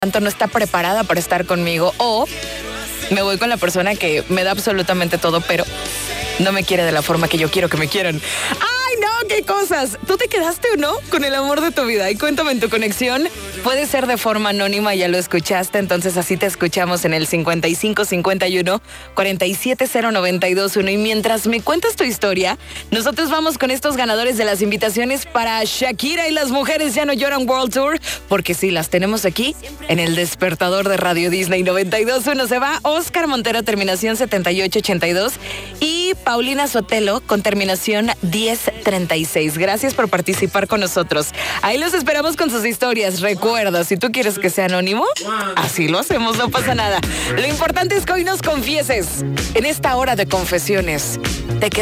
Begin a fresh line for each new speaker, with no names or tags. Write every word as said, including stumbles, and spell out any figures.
tanto no está preparada para estar conmigo, o me voy con la persona que me da absolutamente todo, pero no me quiere de la forma que yo quiero que me quieran. ¡Ay, no! ¡Qué cosas! ¿Tú te quedaste o no con el amor de tu vida? Y cuéntame en tu conexión. Puede ser de forma anónima, ya lo escuchaste, entonces así te escuchamos en el cincuenta y cinco cincuenta y uno cuarenta y siete cero noventa y dos uno. Y mientras me cuentas tu historia, nosotros vamos con estos ganadores de las invitaciones para Shakira y las mujeres ya no lloran World Tour, porque sí, las tenemos aquí en el despertador de Radio Disney noventa y dos uno. Se va Oscar Montero, terminación setenta y ocho ochenta y dos, y Paulina Sotelo con terminación diez treinta y seis. Gracias por participar con nosotros. Ahí los esperamos con sus historias. Recuerda, si tú quieres que sea anónimo, así lo hacemos, no pasa nada. Lo importante es que hoy nos confieses en esta hora de confesiones.